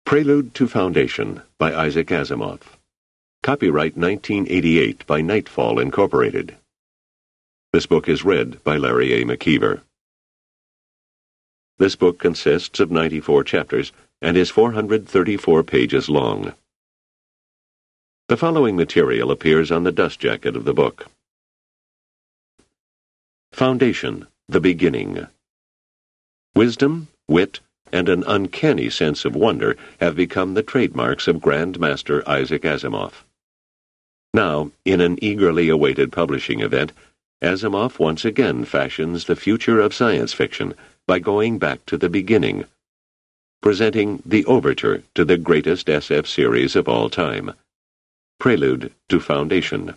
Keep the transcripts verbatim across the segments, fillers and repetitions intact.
Prelude to Foundation by Isaac Asimov. Copyright nineteen eighty-eight by Nightfall Incorporated. This book is read by Larry A. McKeever. This book consists of ninety-four chapters and is four hundred thirty-four pages long. The following material appears on the dust jacket of the book. Foundation, the Beginning. Wisdom, wit, and an uncanny sense of wonder have become the trademarks of Grand Master Isaac Asimov. Now, in an eagerly awaited publishing event, Asimov once again fashions the future of science fiction by going back to the beginning, presenting the overture to the greatest S F series of all time, Prelude to Foundation.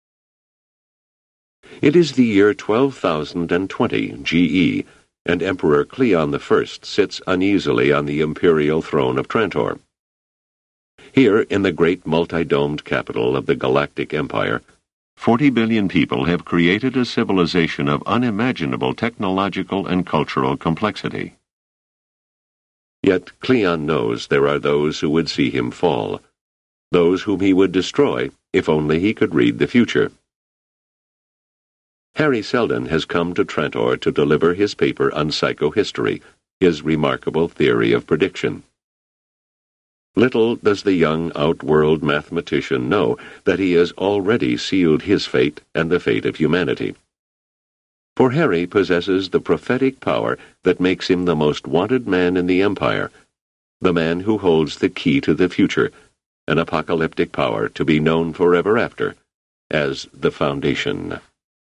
It is the year twelve thousand twenty G E, and Emperor Cleon the First sits uneasily on the imperial throne of Trantor. Here, in the great multi-domed capital of the Galactic Empire, forty billion people have created a civilization of unimaginable technological and cultural complexity. Yet Cleon knows there are those who would see him fall, those whom he would destroy if only he could read the future. Harry Seldon has come to Trantor to deliver his paper on psychohistory, his remarkable theory of prediction. Little does the young outworld mathematician know that he has already sealed his fate and the fate of humanity. For Harry possesses the prophetic power that makes him the most wanted man in the Empire, the man who holds the key to the future, an apocalyptic power to be known forever after as the Foundation.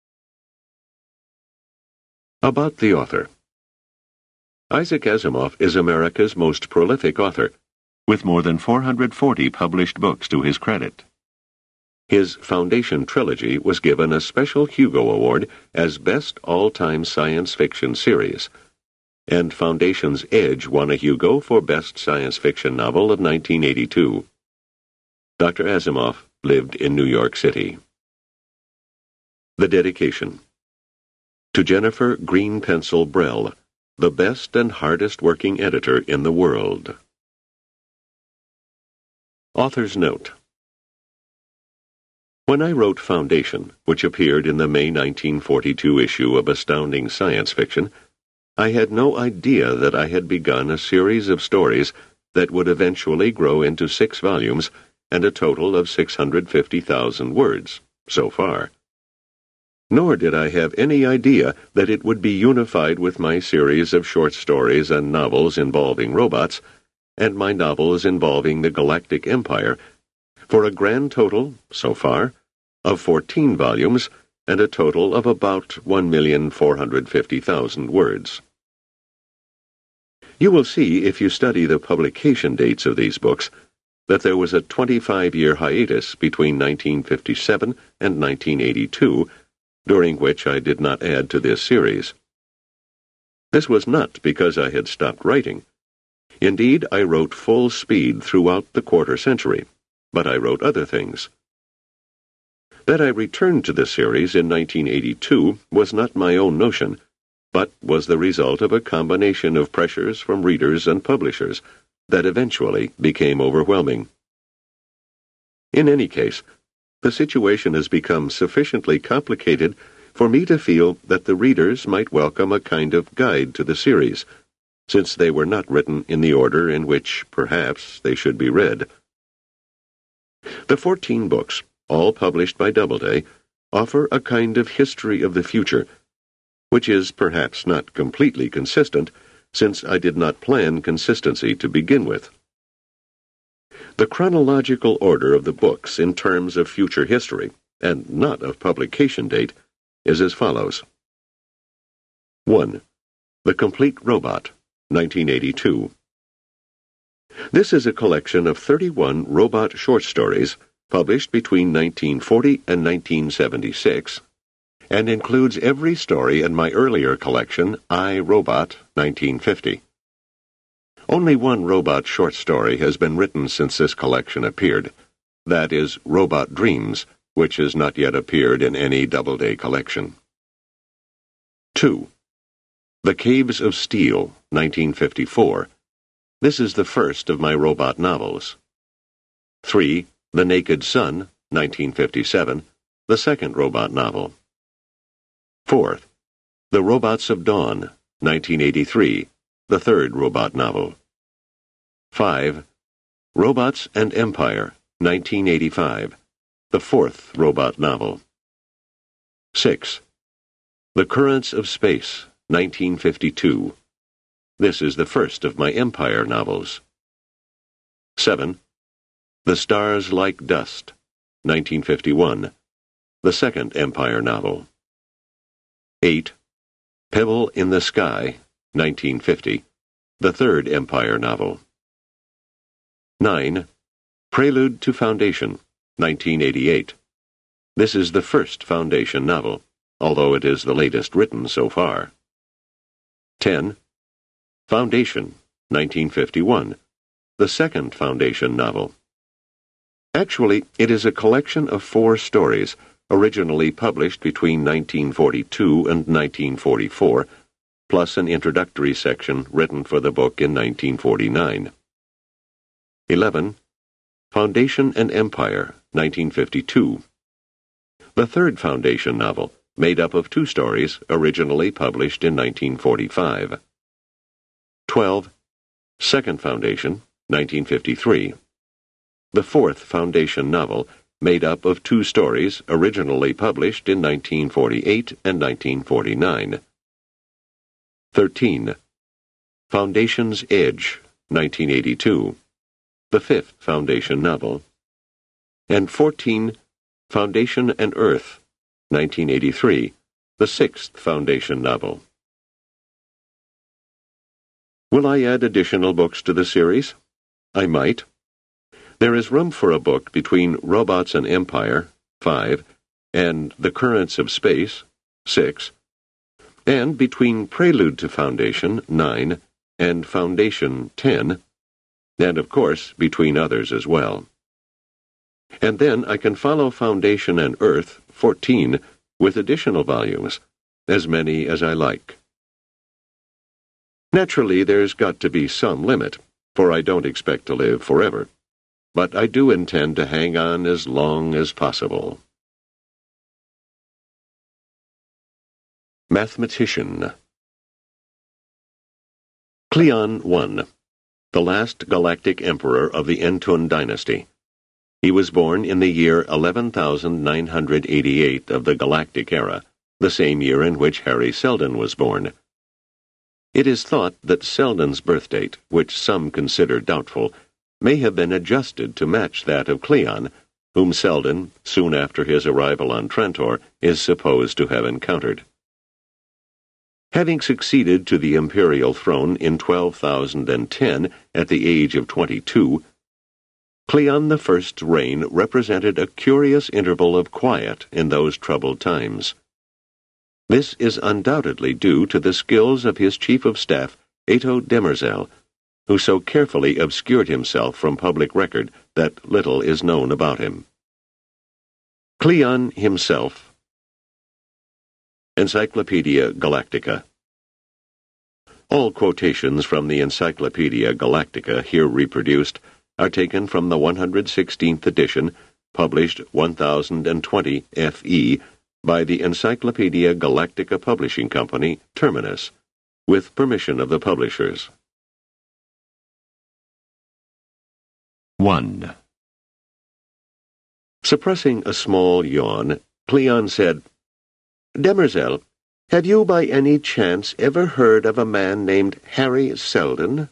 About the author. Isaac Asimov is America's most prolific author, with more than four hundred forty published books to his credit. His Foundation trilogy was given a special Hugo Award as Best All-Time Science Fiction Series, and Foundation's Edge won a Hugo for Best Science Fiction Novel of nineteen eighty-two. Doctor Asimov lived in New York City. The dedication. To Jennifer Green Pencil Brell, the best and hardest-working editor in the world. Author's Note. When I wrote Foundation, which appeared in the May nineteen forty-two issue of Astounding Science Fiction, I had no idea that I had begun a series of stories that would eventually grow into six volumes and a total of six hundred fifty thousand words, so far. Nor did I have any idea that it would be unified with my series of short stories and novels involving robots, and my novels involving the Galactic Empire, for a grand total, so far, of fourteen volumes and a total of about one million four hundred fifty thousand words. You will see, if you study the publication dates of these books, that there was a twenty-five-year hiatus between nineteen fifty-seven and nineteen eighty-two, during which I did not add to this series. This was not because I had stopped writing. Indeed, I wrote full speed throughout the quarter century, but I wrote other things. That I returned to the series in nineteen eighty-two was not my own notion, but was the result of a combination of pressures from readers and publishers that eventually became overwhelming. In any case, the situation has become sufficiently complicated for me to feel that the readers might welcome a kind of guide to the series, since they were not written in the order in which, perhaps, they should be read. The fourteen books, all published by Doubleday, offer a kind of history of the future, which is perhaps not completely consistent, since I did not plan consistency to begin with. The chronological order of the books in terms of future history, and not of publication date, is as follows. one. The Complete Robot, nineteen eighty-two. This is a collection of thirty-one robot short stories published between nineteen forty and nineteen seventy-six, and includes every story in my earlier collection, I, Robot, nineteen fifty. Only one robot short story has been written since this collection appeared. That is Robot Dreams, which has not yet appeared in any Doubleday collection. two. The Caves of Steel, nineteen fifty-four. This is the first of my robot novels. three. The Naked Sun, nineteen fifty-seven, the second robot novel. Fourth, The Robots of Dawn, nineteen eighty-three, the third robot novel. Five. Robots and Empire, nineteen eighty-five, the fourth robot novel. Six. The Currents of Space, nineteen fifty-two. This is the first of my Empire novels. Seven. The Stars Like Dust, nineteen fifty-one, the second Empire novel. Eight. Pebble in the Sky, nineteen fifty, the third Empire novel. Nine. Prelude to Foundation, nineteen eighty-eight. This is the first Foundation novel, although it is the latest written so far. Ten. Foundation, nineteen fifty-one, the second Foundation novel. Actually, it is a collection of four stories, originally published between nineteen forty-two and nineteen forty-four, plus an introductory section written for the book in nineteen forty-nine. Eleven. Foundation and Empire, nineteen fifty-two. The third Foundation novel, made up of two stories, originally published in nineteen forty-five. Twelve. Second Foundation, nineteen fifty-three. The fourth Foundation novel, made up of two stories originally published in nineteen forty-eight and nineteen forty-nine. Thirteen. Foundation's Edge, nineteen eighty-two, the fifth Foundation novel. And fourteen. Foundation and Earth, nineteen eighty-three, the sixth Foundation novel. Will I add additional books to the series? I might. There is room for a book between Robots and Empire, five, and The Currents of Space, six, and between Prelude to Foundation, nine, and Foundation, ten, and of course between others as well. And then I can follow Foundation and Earth, fourteen, with additional volumes, as many as I like. Naturally, there's got to be some limit, for I don't expect to live forever. But I do intend to hang on as long as possible. Mathematician. Cleon the First, the last galactic emperor of the Entun dynasty. He was born in the year eleven thousand nine hundred eighty-eight of the Galactic Era, the same year in which Hari Seldon was born. It is thought that Seldon's birthdate, which some consider doubtful, may have been adjusted to match that of Cleon, whom Seldon, soon after his arrival on Trantor, is supposed to have encountered. Having succeeded to the imperial throne in twelve thousand ten at the age of twenty-two, Cleon the First's reign represented a curious interval of quiet in those troubled times. This is undoubtedly due to the skills of his chief of staff, Ato Demerzel, who so carefully obscured himself from public record that little is known about him. Cleon himself. Encyclopedia Galactica. All quotations from the Encyclopedia Galactica here reproduced are taken from the one hundred sixteenth edition, published one thousand twenty F E, by the Encyclopedia Galactica Publishing Company, Terminus, with permission of the publishers. one. Suppressing a small yawn, Cleon said, "Demerzel, have you by any chance ever heard of a man named Hari Seldon?"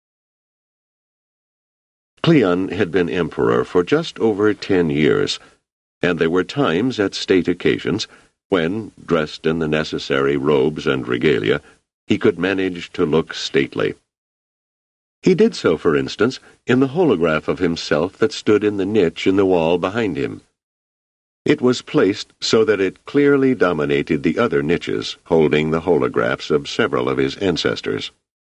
Cleon had been emperor for just over ten years, and there were times at state occasions when, dressed in the necessary robes and regalia, he could manage to look stately. He did so, for instance, in the holograph of himself that stood in the niche in the wall behind him. It was placed so that it clearly dominated the other niches, holding the holographs of several of his ancestors.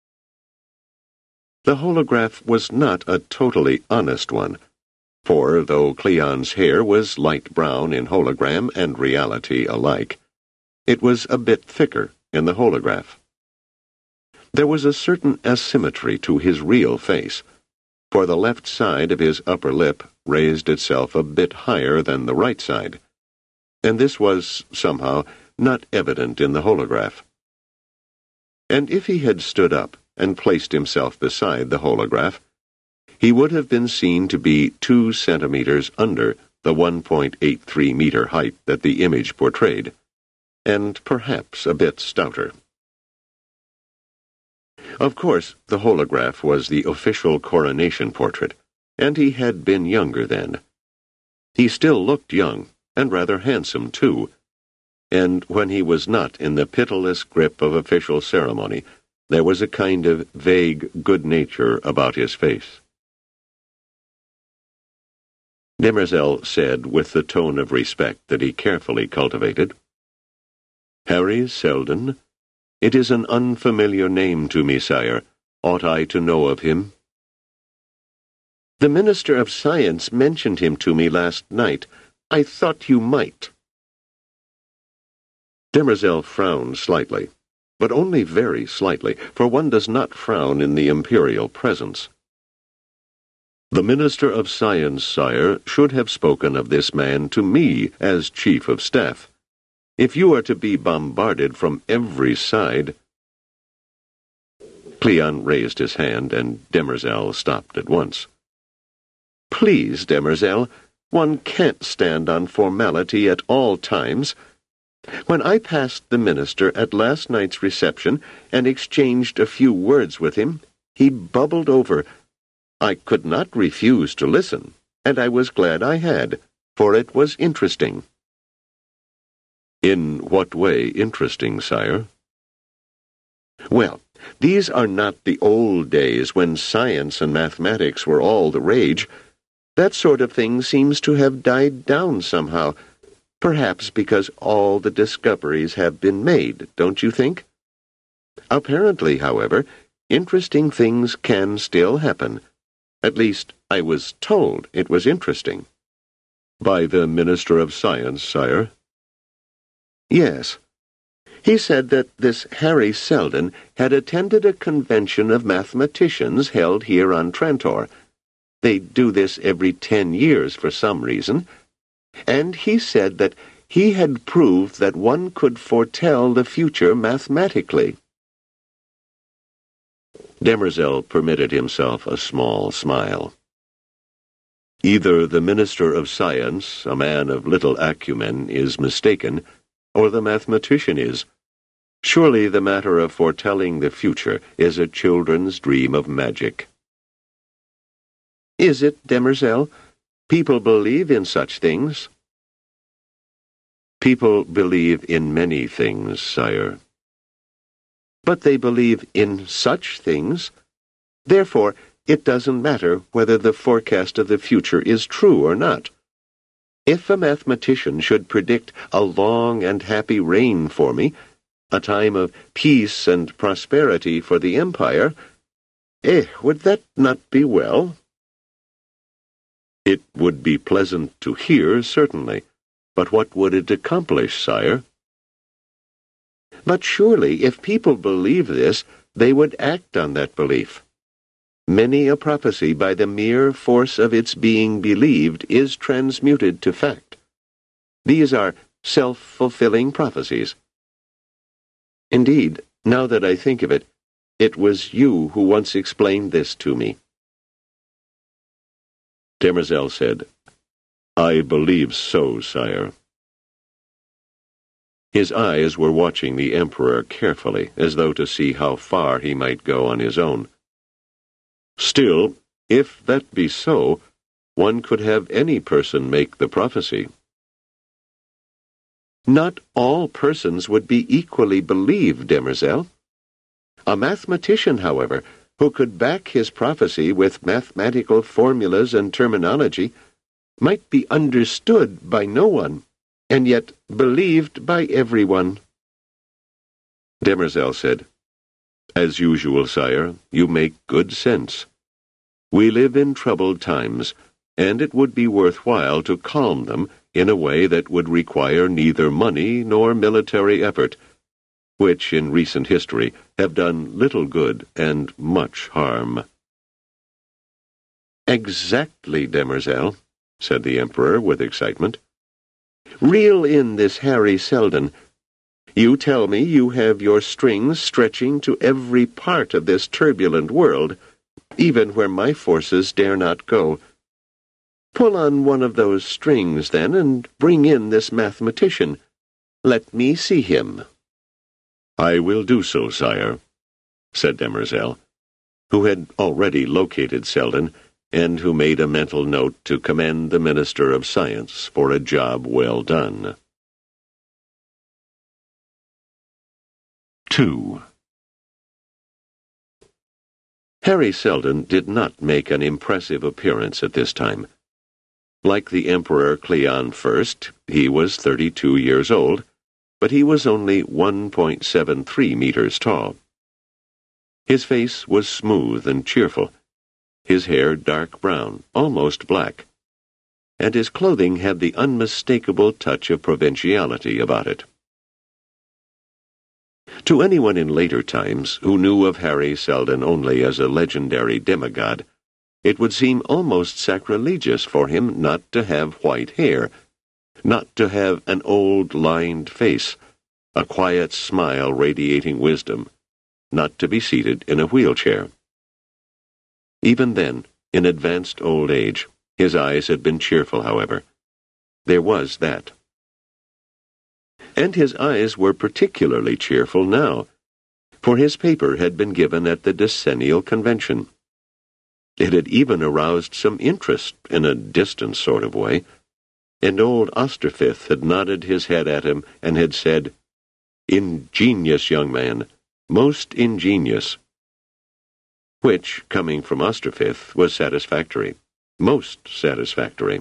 The holograph was not a totally honest one, for though Cleon's hair was light brown in hologram and reality alike, it was a bit thicker in the holograph. There was a certain asymmetry to his real face, for the left side of his upper lip raised itself a bit higher than the right side, and this was, somehow, not evident in the holograph. And if he had stood up and placed himself beside the holograph, he would have been seen to be two centimeters under the one point eight three meter height that the image portrayed, and perhaps a bit stouter. Of course, the holograph was the official coronation portrait, and he had been younger then. He still looked young, and rather handsome, too, and when he was not in the pitiless grip of official ceremony, there was a kind of vague good nature about his face. Demerzel said, with the tone of respect that he carefully cultivated, "Harry Seldon? It is an unfamiliar name to me, sire. Ought I to know of him?" "The Minister of Science mentioned him to me last night. I thought you might." Demerzel frowned slightly, but only very slightly, for one does not frown in the imperial presence. "The Minister of Science, sire, should have spoken of this man to me as Chief of Staff. If you are to be bombarded from every side—" Cleon raised his hand, and Demerzel stopped at once. "Please, Demerzel, one can't stand on formality at all times. When I passed the minister at last night's reception and exchanged a few words with him, he bubbled over. I could not refuse to listen, and I was glad I had, for it was interesting." "In what way interesting, sire?" "Well, these are not the old days when science and mathematics were all the rage. That sort of thing seems to have died down somehow, perhaps because all the discoveries have been made, don't you think? Apparently, however, interesting things can still happen. At least, I was told it was interesting." "By the Minister of Science, sire?" "Yes. He said that this Harry Seldon had attended a convention of mathematicians held here on Trantor. They do this every ten years for some reason. And he said that he had proved that one could foretell the future mathematically." Demerzel permitted himself a small smile. "Either the Minister of Science, a man of little acumen, is mistaken, or the mathematician is. Surely the matter of foretelling the future is a children's dream of magic." "Is it, Demerzel? People believe in such things." "People believe in many things, sire." "But they believe in such things. Therefore, it doesn't matter whether the forecast of the future is true or not. If a mathematician should predict a long and happy reign for me, a time of peace and prosperity for the empire, eh, would that not be well?" "It would be pleasant to hear, certainly. But what would it accomplish, sire?" "But surely, if people believe this, they would act on that belief. Many a prophecy, by the mere force of its being believed, is transmuted to fact. These are self-fulfilling prophecies. Indeed, now that I think of it, it was you who once explained this to me." Demerzel said, "I believe so, sire." His eyes were watching the Emperor carefully, as though to see how far he might go on his own. "Still, if that be so, one could have any person make the prophecy." "Not all persons would be equally believed, Demerzel. A mathematician, however, who could back his prophecy with mathematical formulas and terminology, might be understood by no one, and yet believed by everyone." Demerzel said, "As usual, sire, you make good sense. We live in troubled times, and it would be worthwhile to calm them in a way that would require neither money nor military effort. which in recent history have done little good and much harm. "Exactly, demoiselle," said the Emperor with excitement. "Reel in this Harry Seldon. You tell me you have your strings stretching to every part of this turbulent world, even where my forces dare not go. Pull on one of those strings, then, and bring in this mathematician. Let me see him." "I will do so, sire," said Demoiselle, who had already located Seldon, and who made a mental note to commend the Minister of Science for a job well done. Two. Harry Seldon did not make an impressive appearance at this time. Like the Emperor Cleon I, he was thirty-two years old, but he was only one point seven three meters tall. His face was smooth and cheerful, his hair dark brown, almost black, and his clothing had the unmistakable touch of provinciality about it. To anyone in later times who knew of Harry Seldon only as a legendary demigod, it would seem almost sacrilegious for him not to have white hair, not to have an old, lined face, a quiet smile radiating wisdom, not to be seated in a wheelchair. Even then, in advanced old age, his eyes had been cheerful, however. There was that. And his eyes were particularly cheerful now, for his paper had been given at the decennial convention. It had even aroused some interest in a distant sort of way, and old Osterfith had nodded his head at him and had said, "Ingenious young man, most ingenious," which, coming from Osterfith, was satisfactory, most satisfactory.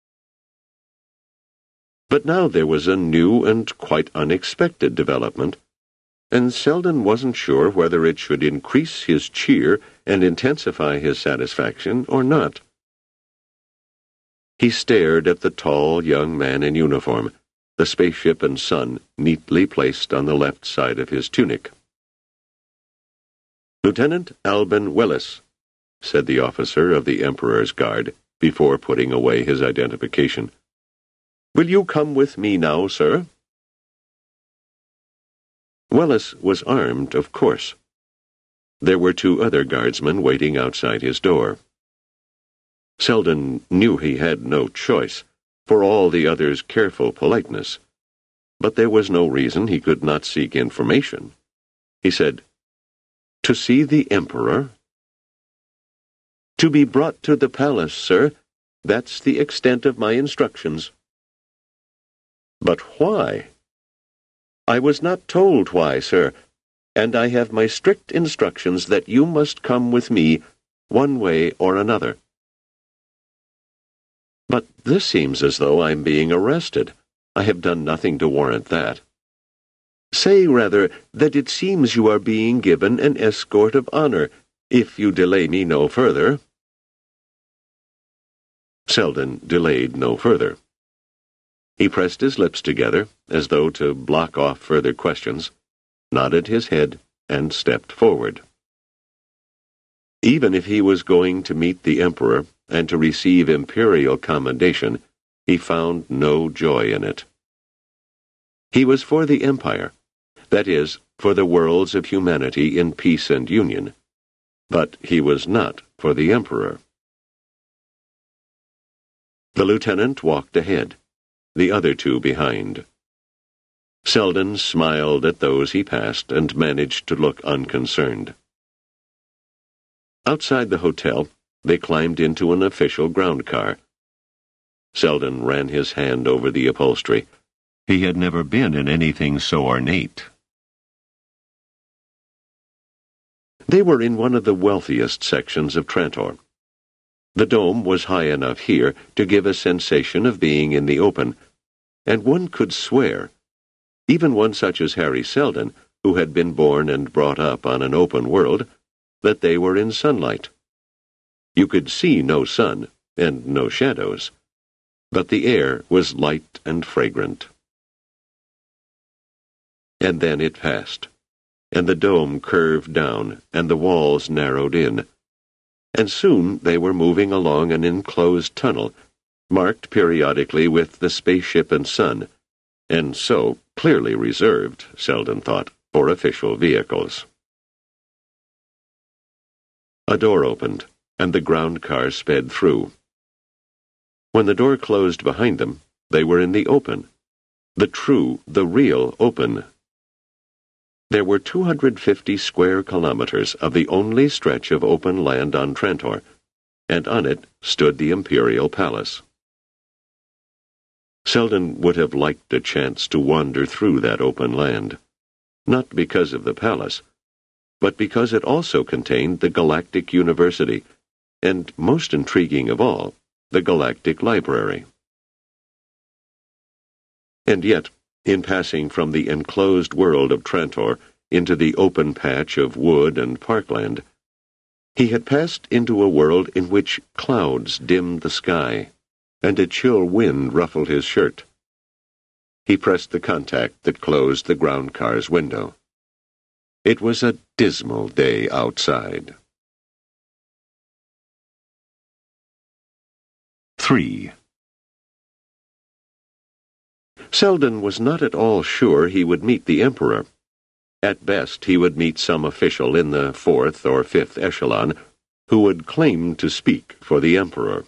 But now there was a new and quite unexpected development, and Seldon wasn't sure whether it should increase his cheer and intensify his satisfaction or not. He stared at the tall young man in uniform, the spaceship and sun neatly placed on the left side of his tunic. "Lieutenant Albin Willis," said the officer of the Emperor's Guard, before putting away his identification. "Will you come with me now, sir?" Willis was armed, of course. There were two other guardsmen waiting outside his door. Seldon knew he had no choice, for all the others' careful politeness, but there was no reason he could not seek information. He said, "To see the Emperor?" "To be brought to the palace, sir. That's the extent of my instructions." "But why?" "I was not told why, sir, and I have my strict instructions that you must come with me, one way or another." "But this seems as though I'm being arrested. I have done nothing to warrant that." "Say, rather, that it seems you are being given an escort of honor, if you delay me no further." Seldon delayed no further. He pressed his lips together, as though to block off further questions, nodded his head, and stepped forward. Even if he was going to meet the Emperor and to receive imperial commendation, he found no joy in it. He was for the Empire, that is, for the worlds of humanity in peace and union, but he was not for the Emperor. The lieutenant walked ahead, the other two behind. Seldon smiled at those he passed and managed to look unconcerned. Outside the hotel, they climbed into an official ground car. Seldon ran his hand over the upholstery. He had never been in anything so ornate. They were in one of the wealthiest sections of Trantor. The dome was high enough here to give a sensation of being in the open, and one could swear, even one such as Harry Seldon, who had been born and brought up on an open world, that they were in sunlight. You could see no sun, and no shadows, but the air was light and fragrant. And then it passed, and the dome curved down, and the walls narrowed in. And soon they were moving along an enclosed tunnel, marked periodically with the spaceship and sun, and so clearly reserved, Selden thought, for official vehicles. A door opened, and the ground car sped through. When the door closed behind them, they were in the open, the true, the real open. There were two hundred fifty square kilometers of the only stretch of open land on Trantor, and on it stood the Imperial Palace. Selden would have liked a chance to wander through that open land, not because of the palace, but because it also contained the Galactic University, and, most intriguing of all, the Galactic Library. And yet, in passing from the enclosed world of Trantor into the open patch of wood and parkland, he had passed into a world in which clouds dimmed the sky, and a chill wind ruffled his shirt. He pressed the contact that closed the ground car's window. It was a dismal day outside. Three. Selden was not at all sure he would meet the Emperor. At best, he would meet some official in the fourth or fifth echelon who would claim to speak for the Emperor.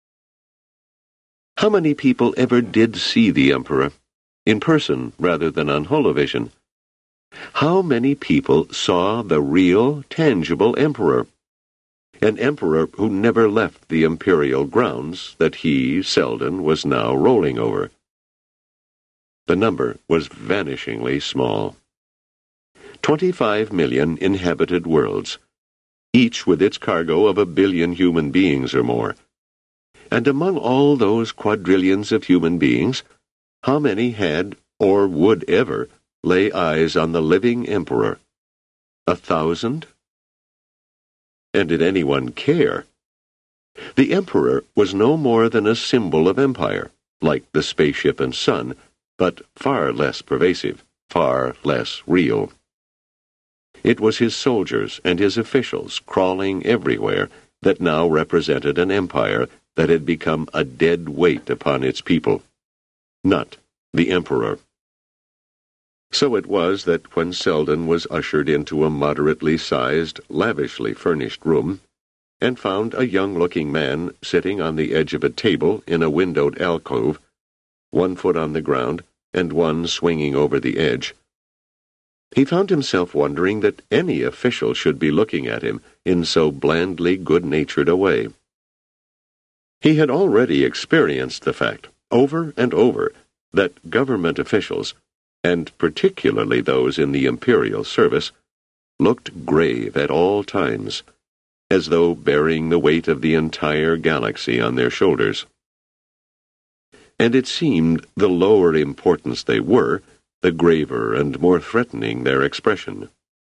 How many people ever did see the Emperor, in person rather than on holovision? How many people saw the real, tangible Emperor? An Emperor who never left the imperial grounds that he, Selden, was now rolling over. The number was vanishingly small. Twenty-five million inhabited worlds, each with its cargo of a billion human beings or more. And among all those quadrillions of human beings, how many had, or would ever, lay eyes on the living Emperor? A thousand? And did anyone care? The Emperor was no more than a symbol of empire, like the spaceship and sun, but far less pervasive, far less real. It was his soldiers and his officials crawling everywhere that now represented an empire that had become a dead weight upon its people, not the Emperor. So it was that when Selden was ushered into a moderately sized, lavishly furnished room, and found a young-looking man sitting on the edge of a table in a windowed alcove, one foot on the ground and one swinging over the edge, he found himself wondering that any official should be looking at him in so blandly good-natured a way. He had already experienced the fact, over and over, that government officials, and particularly those in the imperial service, looked grave at all times, as though bearing the weight of the entire galaxy on their shoulders. And it seemed the lower importance they were, the graver and more threatening their expression.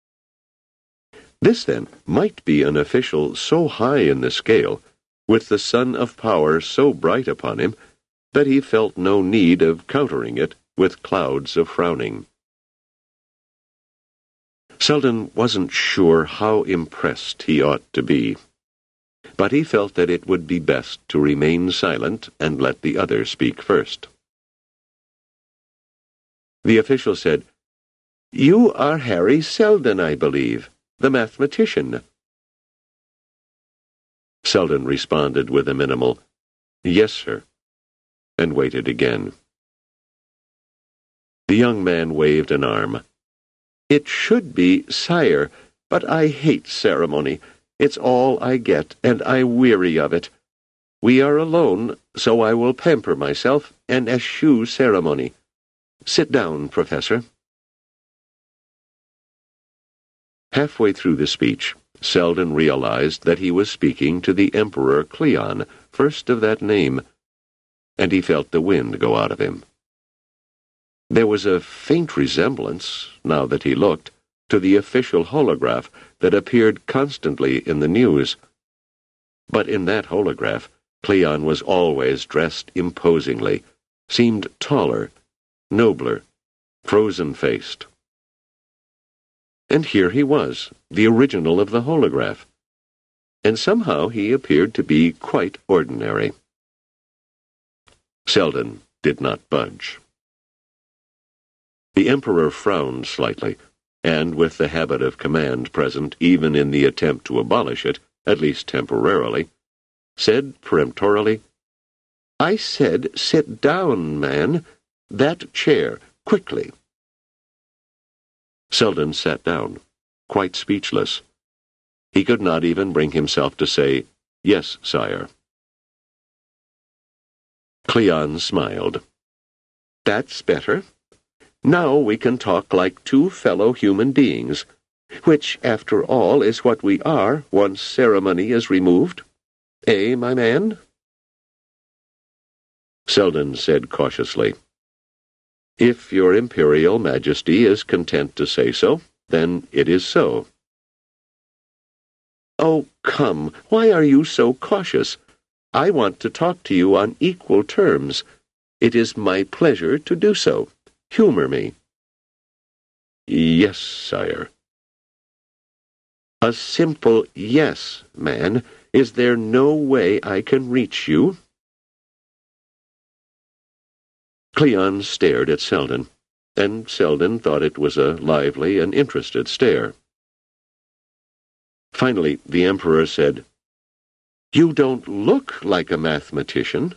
This, then, might be an official so high in the scale, with the sun of power so bright upon him, that he felt no need of countering it with clouds of frowning. Selden wasn't sure how impressed he ought to be, but he felt that it would be best to remain silent and let the other speak first. The official said, "You are Harry Selden, I believe, the mathematician." Selden responded with a minimal, "Yes, sir," and waited again. The young man waved an arm. "It should be, sire, but I hate ceremony. It's all I get, and I weary of it. We are alone, so I will pamper myself and eschew ceremony. Sit down, Professor." Halfway through the speech, Selden realized that he was speaking to the Emperor Cleon, first of that name, and he felt the wind go out of him. There was a faint resemblance, now that he looked, to the official holograph that appeared constantly in the news. But in that holograph, Cleon was always dressed imposingly, seemed taller, nobler, frozen-faced, And here he was, the original of the holograph. And somehow he appeared to be quite ordinary. Selden did not budge. The Emperor frowned slightly, and with the habit of command present even in the attempt to abolish it, at least temporarily, said peremptorily, "I said, sit down, man. That chair, quickly." Selden sat down, quite speechless. He could not even bring himself to say, "Yes, sire." Cleon smiled. "That's better. Now we can talk like two fellow human beings, which, after all, is what we are once ceremony is removed. Eh, my man?" Selden said cautiously, "If your Imperial Majesty is content to say so, then it is so." "Oh, come, why are you so cautious? I want to talk to you on equal terms. It is my pleasure to do so. Humor me." "Yes, sire." "A simple yes, man. Is there no way I can reach you?" Cleon stared at Selden, and Selden thought it was a lively and interested stare. Finally, the Emperor said, "You don't look like a mathematician."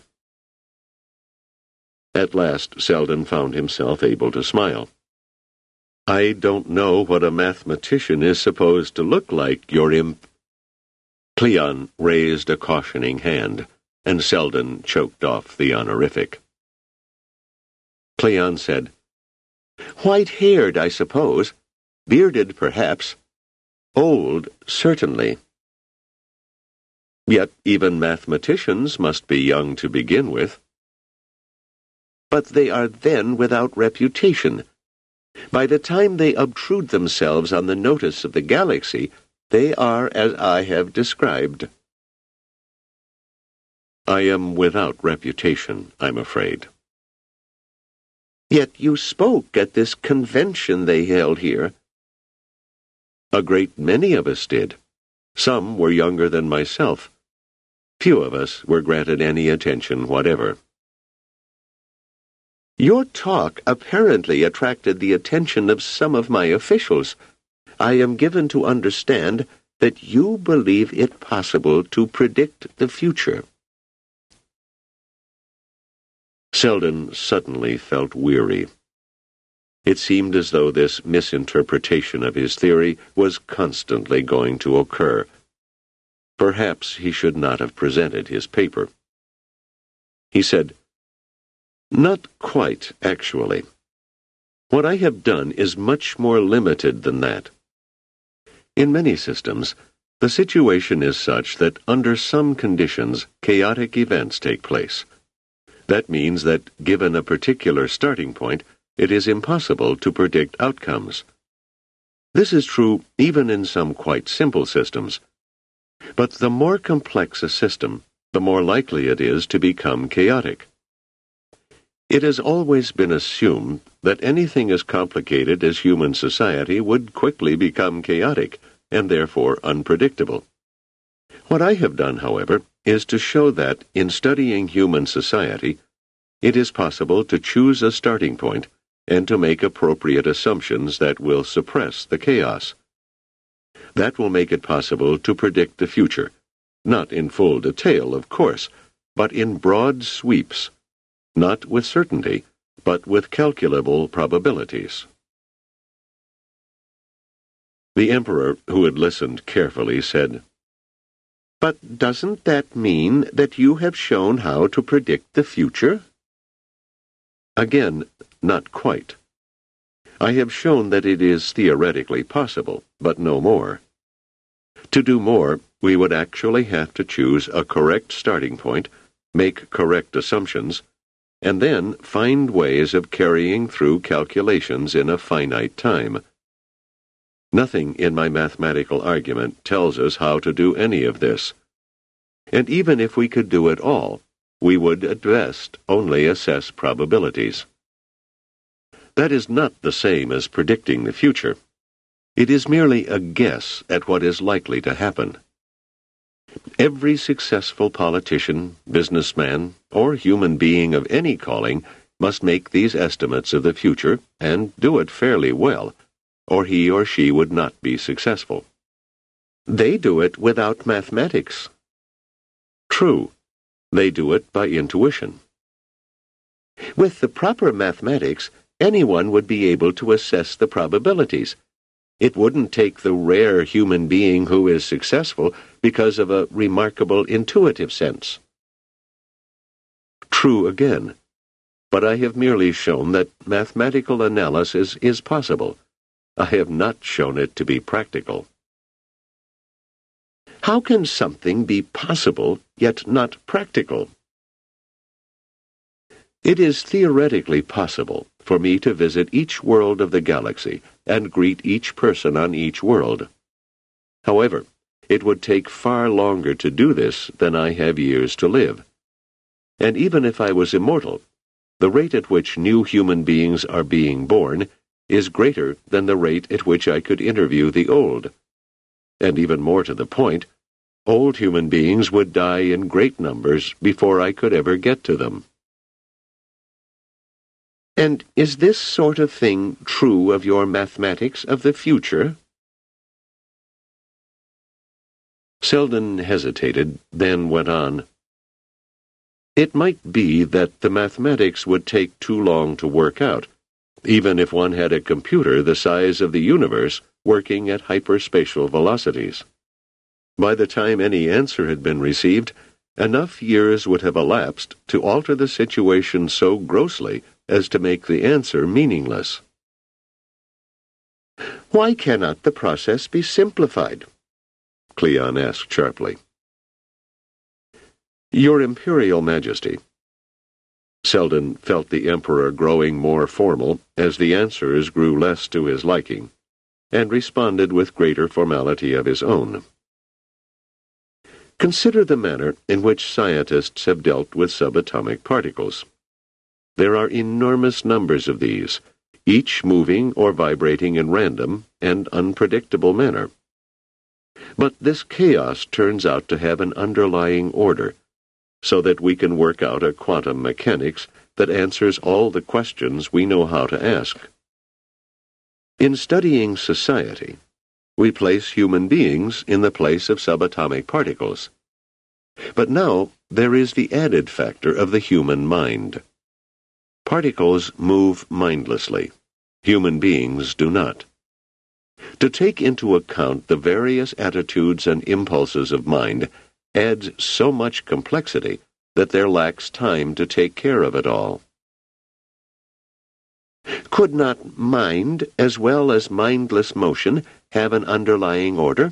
At last, Selden found himself able to smile. "I don't know what a mathematician is supposed to look like, your imp—" Cleon raised a cautioning hand, and Selden choked off the honorific. Cleon said, "White-haired, I suppose. Bearded, perhaps. Old, certainly. Yet even mathematicians must be young to begin with. But they are then without reputation. By the time they obtrude themselves on the notice of the galaxy, they are as I have described." "I am without reputation, I'm afraid." "Yet you spoke at this convention they held here." "A great many of us did. Some were younger than myself. Few of us were granted any attention whatever." "Your talk apparently attracted the attention of some of my officials. I am given to understand that you believe it possible to predict the future." Selden suddenly felt weary. It seemed as though this misinterpretation of his theory was constantly going to occur. Perhaps he should not have presented his paper. He said, "Not quite, actually. What I have done is much more limited than that. In many systems, the situation is such that under some conditions, chaotic events take place. That means that, given a particular starting point, it is impossible to predict outcomes. This is true even in some quite simple systems. But the more complex a system, the more likely it is to become chaotic. It has always been assumed that anything as complicated as human society would quickly become chaotic, and therefore unpredictable. What I have done, however, is to show that, in studying human society, it is possible to choose a starting point and to make appropriate assumptions that will suppress the chaos. That will make it possible to predict the future, not in full detail, of course, but in broad sweeps, not with certainty, but with calculable probabilities." The Emperor, who had listened carefully, said, "But doesn't that mean that you have shown how to predict the future?" "Again, not quite. I have shown that it is theoretically possible, but no more. To do more, we would actually have to choose a correct starting point, make correct assumptions, and then find ways of carrying through calculations in a finite time. Nothing in my mathematical argument tells us how to do any of this. And even if we could do it all, we would at best only assess probabilities. That is not the same as predicting the future. It is merely a guess at what is likely to happen. Every successful politician, businessman, or human being of any calling must make these estimates of the future and do it fairly well, or he or she would not be successful. They do it without mathematics. True, they do it by intuition. With the proper mathematics, anyone would be able to assess the probabilities. It wouldn't take the rare human being who is successful because of a remarkable intuitive sense. True again, but I have merely shown that mathematical analysis is possible. I have not shown it to be practical. How can something be possible yet not practical? It is theoretically possible for me to visit each world of the galaxy and greet each person on each world. However, it would take far longer to do this than I have years to live. And even if I was immortal, the rate at which new human beings are being born is greater than the rate at which I could interview the old. And even more to the point, old human beings would die in great numbers before I could ever get to them. And is this sort of thing true of your mathematics of the future? Selden hesitated, then went on. It might be that the mathematics would take too long to work out, even if one had a computer the size of the universe working at hyperspatial velocities. By the time any answer had been received, enough years would have elapsed to alter the situation so grossly as to make the answer meaningless. Why cannot the process be simplified? Cleon asked sharply. Your Imperial Majesty. Selden felt the Emperor growing more formal as the answers grew less to his liking, and responded with greater formality of his own. Consider the manner in which scientists have dealt with subatomic particles. There are enormous numbers of these, each moving or vibrating in random and unpredictable manner. But this chaos turns out to have an underlying order, so that we can work out a quantum mechanics that answers all the questions we know how to ask. In studying society, we place human beings in the place of subatomic particles. But now there is the added factor of the human mind. Particles move mindlessly. Human beings do not. To take into account the various attitudes and impulses of mind adds so much complexity that there lacks time to take care of it all. Could not mind, as well as mindless motion, have an underlying order?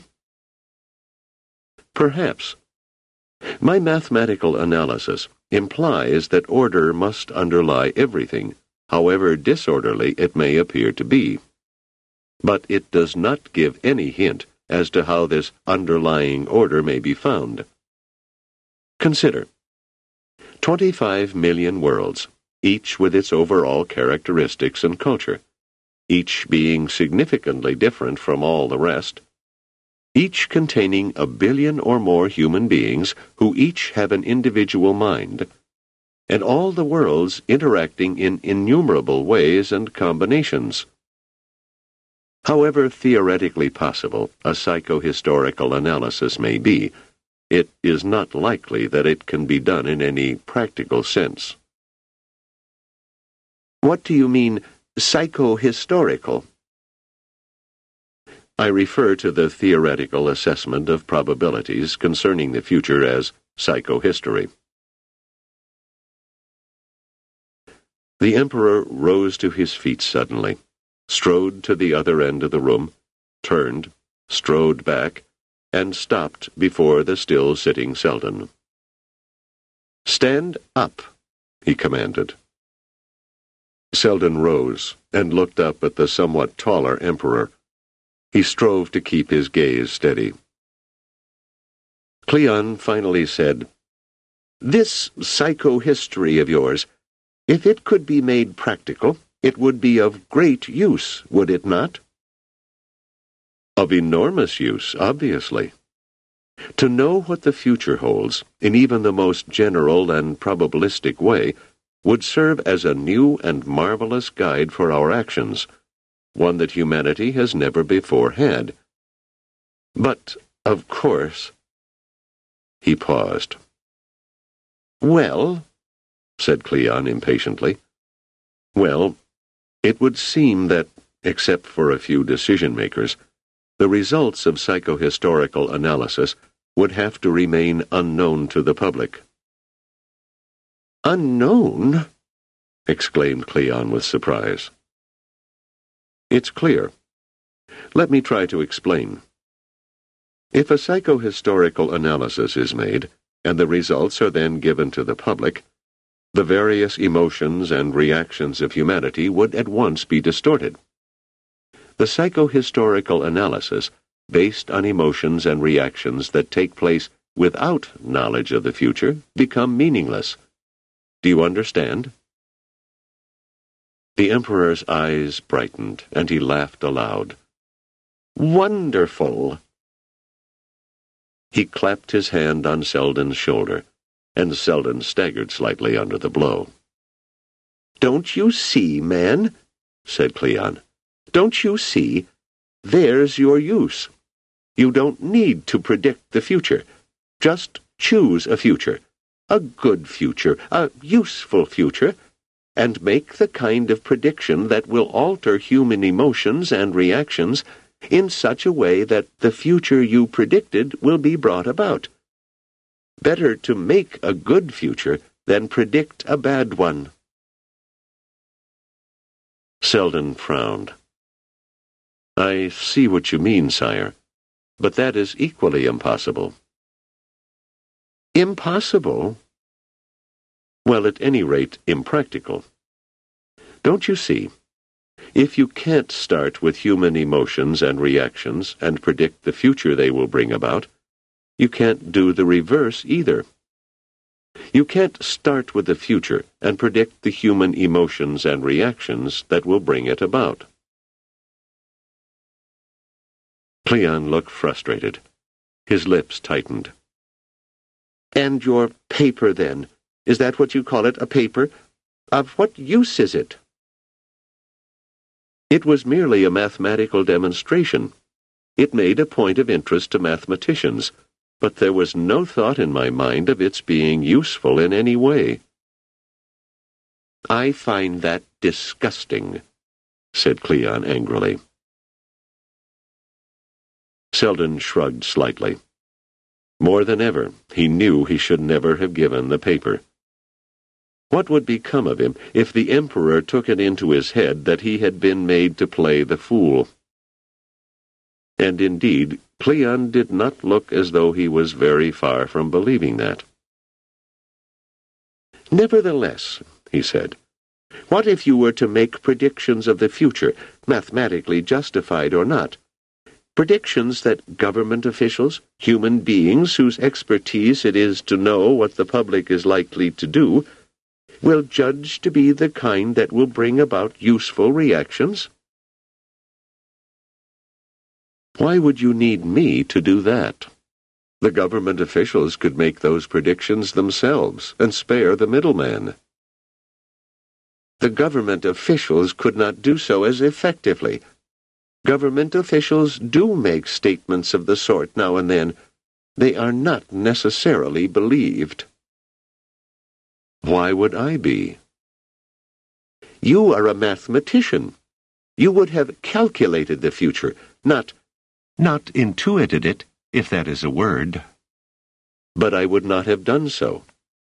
Perhaps. My mathematical analysis implies that order must underlie everything, however disorderly it may appear to be. But it does not give any hint as to how this underlying order may be found. Consider. Twenty-five million worlds, each with its overall characteristics and culture, each being significantly different from all the rest, each containing a billion or more human beings who each have an individual mind, and all the worlds interacting in innumerable ways and combinations. However theoretically possible a psychohistorical analysis may be, it is not likely that it can be done in any practical sense. What do you mean, psychohistorical? I refer to the theoretical assessment of probabilities concerning the future as psychohistory. The Emperor rose to his feet suddenly, strode to the other end of the room, turned, strode back, and stopped before the still-sitting Selden. "Stand up," he commanded. Selden rose and looked up at the somewhat taller Emperor. He strove to keep his gaze steady. Cleon finally said, "This psychohistory of yours, if it could be made practical, it would be of great use, would it not?" Of enormous use, obviously. To know what the future holds, in even the most general and probabilistic way, would serve as a new and marvelous guide for our actions, one that humanity has never before had. But, of course... He paused. "Well," said Cleon impatiently. "Well, it would seem that, except for a few decision-makers, the results of psychohistorical analysis would have to remain unknown to the public." "Unknown?" exclaimed Cleon with surprise. "It's clear. Let me try to explain. If a psychohistorical analysis is made, and the results are then given to the public, the various emotions and reactions of humanity would at once be distorted. The psychohistorical analysis, based on emotions and reactions that take place without knowledge of the future, become meaningless. Do you understand?" The Emperor's eyes brightened, and he laughed aloud. "Wonderful!" He clapped his hand on Selden's shoulder, and Selden staggered slightly under the blow. "Don't you see, man?" said Cleon. "Don't you see? There's your use. You don't need to predict the future. Just choose a future, a good future, a useful future, and make the kind of prediction that will alter human emotions and reactions in such a way that the future you predicted will be brought about. Better to make a good future than predict a bad one." Selden frowned. "I see what you mean, sire, but that is equally impossible." "Impossible?" "Well, at any rate, impractical. Don't you see? If you can't start with human emotions and reactions and predict the future they will bring about, you can't do the reverse either. You can't start with the future and predict the human emotions and reactions that will bring it about." Cleon looked frustrated. His lips tightened. "And your paper, then? Is that what you call it, a paper? Of what use is it?" "It was merely a mathematical demonstration. It made a point of interest to mathematicians, but there was no thought in my mind of its being useful in any way." "I find that disgusting," said Cleon angrily. Selden shrugged slightly. More than ever, he knew he should never have given the paper. What would become of him if the Emperor took it into his head that he had been made to play the fool? And indeed, Cleon did not look as though he was very far from believing that. "Nevertheless," he said, "what if you were to make predictions of the future, mathematically justified or not? Predictions that government officials, human beings whose expertise it is to know what the public is likely to do, will judge to be the kind that will bring about useful reactions?" "Why would you need me to do that? The government officials could make those predictions themselves and spare the middleman." "The government officials could not do so as effectively. Government officials do make statements of the sort now and then. They are not necessarily believed." "Why would I be?" "You are a mathematician. You would have calculated the future, not, not intuited it, if that is a word." "But I would not have done so."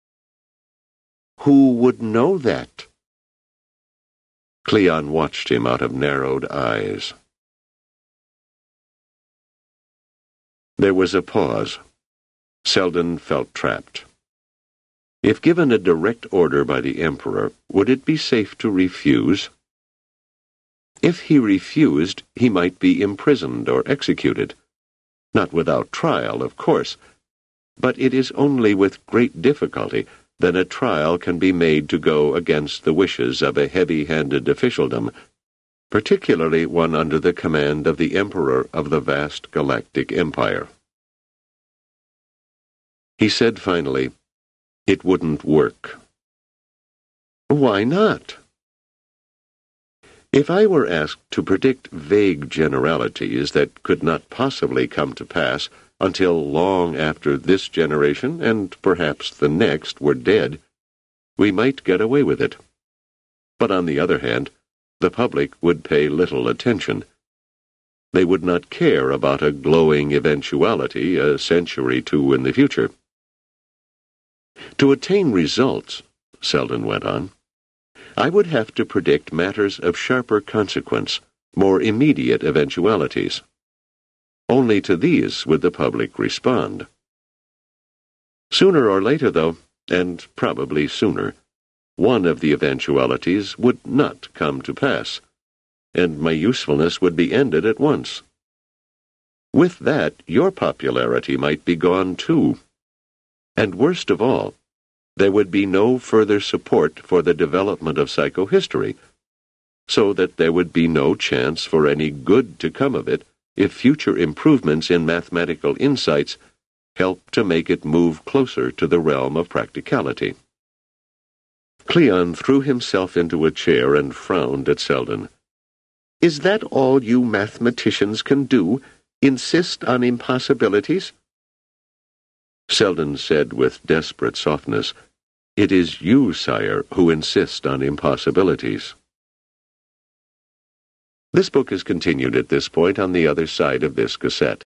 "Who would know that?" Cleon watched him out of narrowed eyes. There was a pause. Selden felt trapped. If given a direct order by the Emperor, would it be safe to refuse? If he refused, he might be imprisoned or executed. Not without trial, of course, but it is only with great difficulty that a trial can be made to go against the wishes of a heavy-handed officialdom, particularly one under the command of the Emperor of the vast galactic empire. He said finally, "It wouldn't work." "Why not?" If I were asked to predict vague generalities that could not possibly come to pass until long after this generation and perhaps the next were dead, we might get away with it. But on the other hand, the public would pay little attention. They would not care about a glowing eventuality a century or two in the future. To attain results, Selden went on, I would have to predict matters of sharper consequence, more immediate eventualities. Only to these would the public respond. Sooner or later, though, and probably sooner, one of the eventualities would not come to pass, and my usefulness would be ended at once. With that, your popularity might be gone too. And worst of all, there would be no further support for the development of psychohistory, so that there would be no chance for any good to come of it if future improvements in mathematical insights help to make it move closer to the realm of practicality. Cleon threw himself into a chair and frowned at Selden. "Is that all you mathematicians can do? Insist on impossibilities?" Selden said with desperate softness, "It is you, sire, who insist on impossibilities." This book is continued at this point on the other side of this cassette.